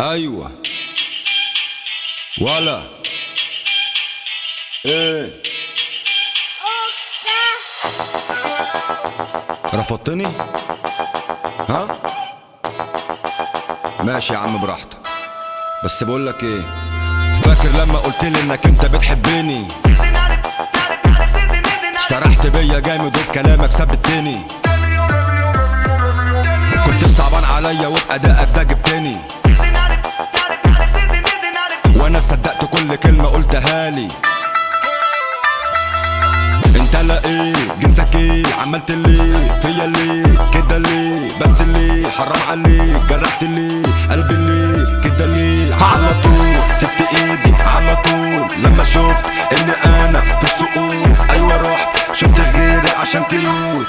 ايوه ولا ايه رفضتني؟ ها؟ ماشي يا عم براحتك، بس بقولك ايه، فاكر لما قلتلي انك انت بتحبني؟ سرحت بيا جامد وبكلامك ثبتني، كنت صعبان عليا وبأدائك ده جبتني، وانا صدقت كل كلمة قلتها لي. انت لا ايه جنسك ايه عملت ليه فيا ليه كده ليه بس ليه حرام عليك جرحت ليه قلبي ليه كده ليه على طول سبت ايدي على طول لما شفت ان انا في السقوط. ايوه رحت شفت غيري عشان كيوت.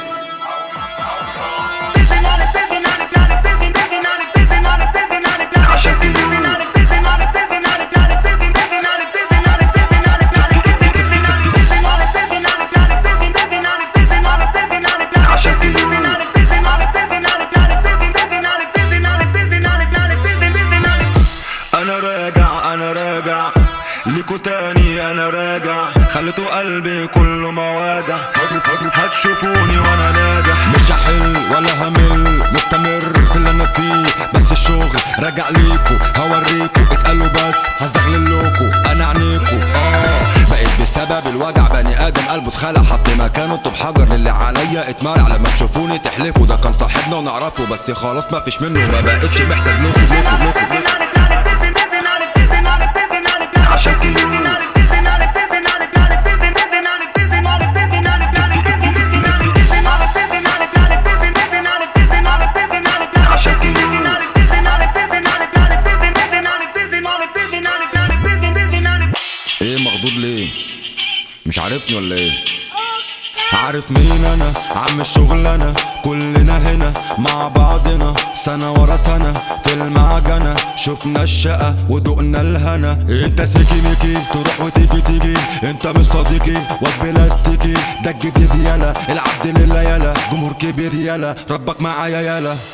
انا راجع ليكو تاني، انا راجع خليتوا قلبي كله مواجع. هتشوفوني وانا ناجح، مش هحل ولا همل، مستمر في اللي انا فيه، بس الشغل راجع ليكو هوريكو اتقالوا بس هزغللكو انا عنيكو. بقيت بسبب الوجع بني ادم قلبه اتخلع، حط مكانه طوب حجر للي عليا اتمرع. لما تشوفوني تحلفوا ده كان صاحبنا ونعرفه، بس خلاص ما فيش منه ما بقتش محتاج لكو. ايه مخضوض ليه؟ مش عارفني ولا ايه؟ عارف مين انا؟ عم الشغل انا، كلنا هنا مع بعضنا سنة ورا سنة في المعجنة، شفنا الشقة ودقنا الهنا. انت سيكي ميكي تروح وتيجي تيجي، انت مش صديقي واد بلاستيكي، ده الجديد يالا العبد لله يالا، جمهور كبير يالا ربك معايا يالا.